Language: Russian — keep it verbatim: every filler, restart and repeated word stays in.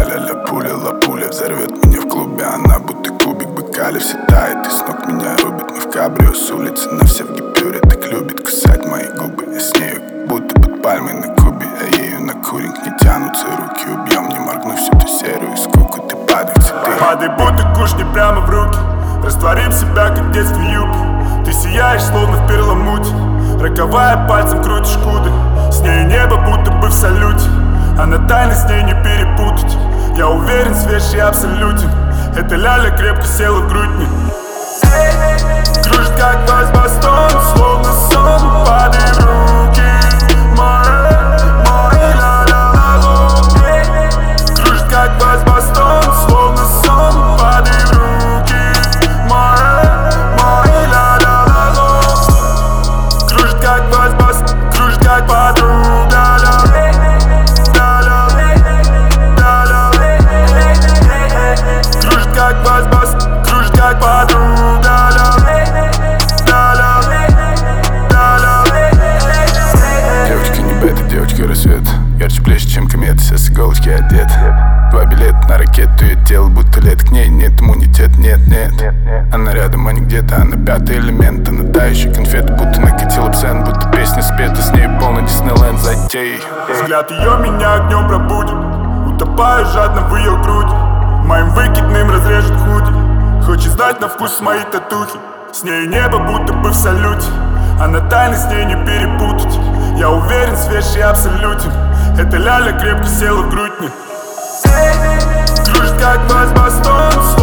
ля-ля-ля, пуля, лапуля взорвет меня в клубе. Она будто кубик быка, все тает и с ног меня рубит. Мы в кабрио с улицы, но все в гипюре. Так любит кусать мои губы. Я с нею как будто под пальмой на Кубе, а ею на куринг не тянутся руки. Убьем, не моргнув всю ту серую скуку. Ты падай в цветы, падай, будто куш не прямо в руки. Растворим себя, как детский юб. Ты сияешь, словно в перламуте. Роковая, пальцем крутишь куды. С ней небо будто бы в салюте. Она тайна, с ней не перепутать. Я уверен, свежий абсолютен. Эта ляля крепко села в грудь мне. Кружит, как бас-бастон, словно сон. Падай в руки мои, мои ля-ля-ла-ло. Кружит, как бас-бастон, словно сон. Падай в руки мои, мои ля-ля-ла-ло. Кружит, как бас-бастон, кружит, как подруга. Кружит, как бас-бас, кружит, как подруга. девочка не бета, девочка рассвет. Ярче ближе, чем комета, все с иголочки одет. Два билета на ракету, ее тело будто лет. К ней нет иммунитет, нет, нет. Она рядом, а не где-то, она пятый элемент. Она тающая конфета, будто накатил абсент. Будто песня спета, с ней полный Диснейленд затей. Взгляд ее меня огнем пробудит. Утопаю жадно в ее груди. Моим выкидным разрежет худи. Хочет знать на вкус мои татухи. С ней небо будто бы в салюте. Она тайна, с ней не перепутать. Я уверен, свежий абсолютен. Эта ляля крепко села в грудь мне. Кружит, как бас-бастон.